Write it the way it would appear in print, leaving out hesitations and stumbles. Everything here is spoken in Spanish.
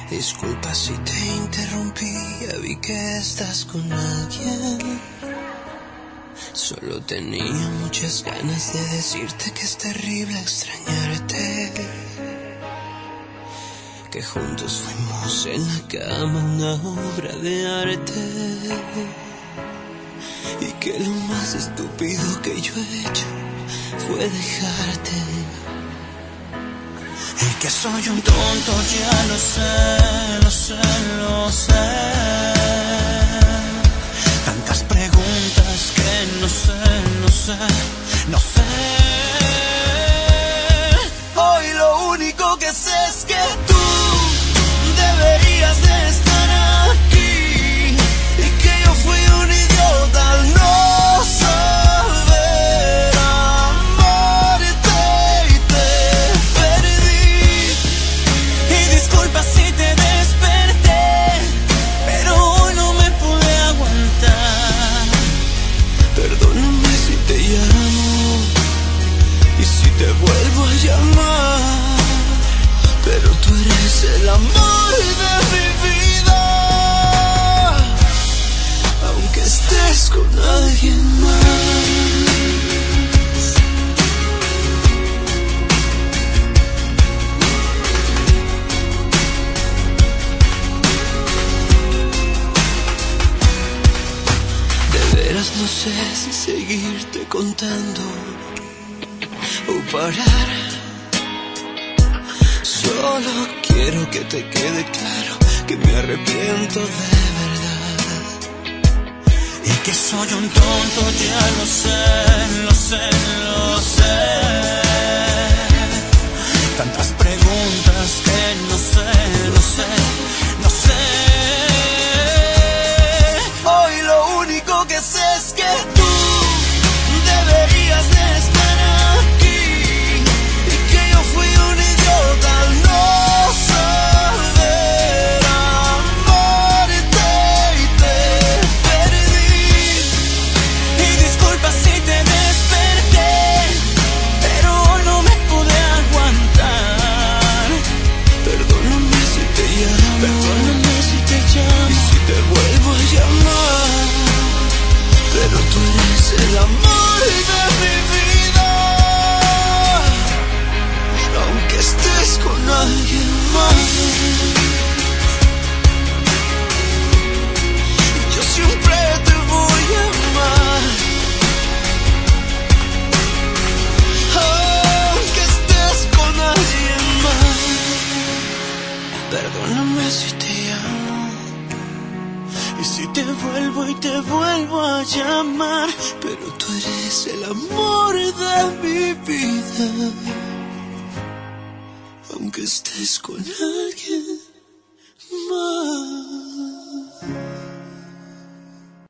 Disculpa si te interrumpí, ya vi que estás con alguien. Solo tenía muchas ganas de decirte que es terrible extrañarte, que juntos fuimos en la cama una obra de arte, y que lo más estúpido que yo he hecho fue dejarte. Y que soy un tonto, ya lo sé, lo sé, lo sé. Tantas preguntas que no sé, no sé, no sé. Hoy lo único que sé es que tú deberías de estar aquí, y que yo fui un idiota al no saber amarte y te perdí. Y disculpa si te desperté, pero hoy no me pude aguantar. Perdóname si te llamo y si te vuelvo a llamar, pero tú eres el amor de mi vida, aunque estés con alguien más. De veras no sé si seguirte contando o parar. Solo quiero que te quede claro que me arrepiento de verdad. Y que soy un tonto, ya lo sé, lo sé, lo sé. Tantas preguntas que no sé, no sé, no sé. Hoy lo único que sé es que tú deberías de estar aquí, y que yo fui un idiota al no saber amarte y te perdí. Y disculpa si te desperté, pero hoy no me pude aguantar. Perdóname si te llamo, Perdóname si te llamo, y si te vuelvo a llamar, pero tú eres el amor de mi vida, aunque estés con alguien más. Yo siempre te voy a amar, aunque estés con alguien más. Perdóname si te llamo y si te vuelvo y te vuelvo a llamar, pero tú eres el amor de mi vida, aunque estés con alguien